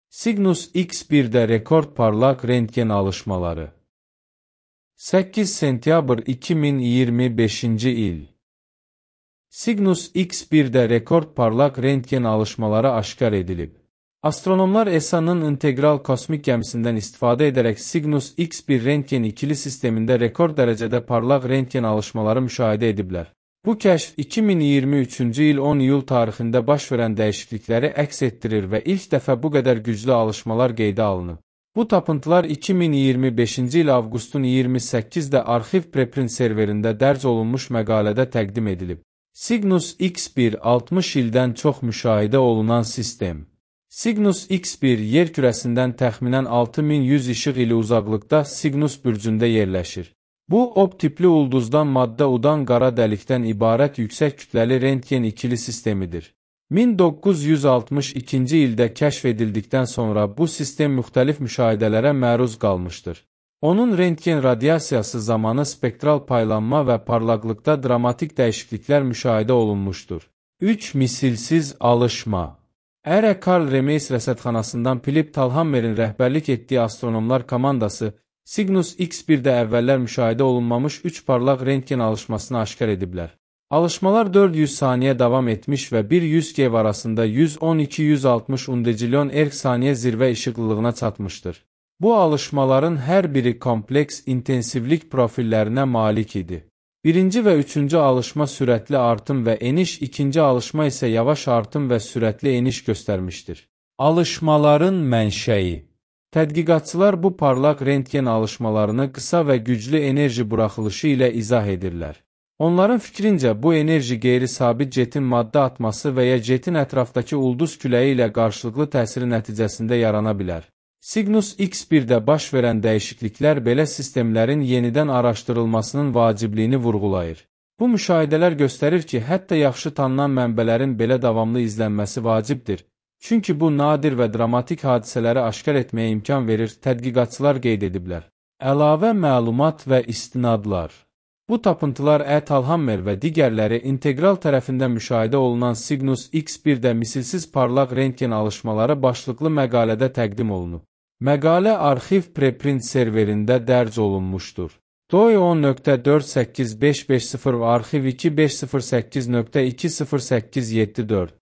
Cygnus X1'də rekord parlaq rentgen alışmaları. 8 sentyabr 2025-ci il. Cygnus X1'də rekord parlaq rentgen alışmaları aşkar edilib. Astronomlar ESA-nın integral kosmik gəmisindən istifadə edərək Cygnus X1 rentgen ikili sistemində rekord dərəcədə parlaq rentgen alışmaları müşahidə ediblər. Bu kəşf 2023-cü il 10 iyul tarixində baş verən dəyişiklikləri əks etdirir və ilk dəfə bu qədər güclü alışmalar qeydə alınıb. Bu tapıntılar 2025-ci il avqustun 28-də arxiv preprint serverində dərc olunmuş məqalədə təqdim edilib. Cygnus X1 60 ildən çox müşahidə olunan sistem. Cygnus X1 yer kürəsindən təxminən 6100 işıq ili uzaqlıqda Cygnus bürcündə yerləşir. Bu, ob tipli ulduzdan maddə udan qara dəlikdən ibarət yüksək kütləli rentgen ikili sistemidir. 1962-ci ildə kəşf edildikdən sonra bu sistem müxtəlif müşahidələrə məruz qalmışdır. Onun rentgen radiasiyası zamanı spektral paylanma və parlaqlıqda dramatik dəyişikliklər müşahidə olunmuşdur. 3. Misilsiz alışma. Ərə Karl Remeis rəsədxanasından Philip Talhammer'in rəhbərlik etdiyi astronomlar komandası Cygnus X1-də əvvəllər müşahidə olunmamış 3 parlaq rentgen alışmasını aşkar ediblər. Alışmalar 400 saniyə davam etmiş və 100 GeV arasında 112-160 undecilyon erg saniyə zirvə işıqlılığına çatmışdır. Bu alışmaların hər biri kompleks intensivlik profillərinə malik idi. Birinci və üçüncü alışma sürətli artım və eniş, ikinci alışma isə yavaş artım və sürətli eniş göstərmişdir. Alışmaların mənşəyi. Tədqiqatçılar bu parlaq rentgen alışmalarını qısa və güclü enerji buraxılışı ilə izah edirlər. Onların fikrincə, bu enerji qeyri-sabit jetin maddə atması və ya jetin ətrafdakı ulduz küləyi ilə qarşılıqlı təsiri nəticəsində yarana bilər. Cygnus X1-də baş verən dəyişikliklər belə sistemlərin yenidən araşdırılmasının vacibliyini vurğulayır. Bu müşahidələr göstərir ki, hətta yaxşı tanınan mənbələrin belə davamlı izlənməsi vacibdir. Çünki bu nadir və dramatik hadisələri aşkar etməyə imkan verir, tədqiqatçılar qeyd ediblər. Əlavə məlumat və istinadlar. Bu tapıntılar Talhammer və digərləri integral tərəfindən müşahidə olunan Cygnus X1-də misilsiz parlaq rentgen alışmaları başlıqlı məqalədə təqdim olunub. Məqalə arxiv preprint serverində dərc olunmuşdur. DOI 10.48550 arxiv 2508.20874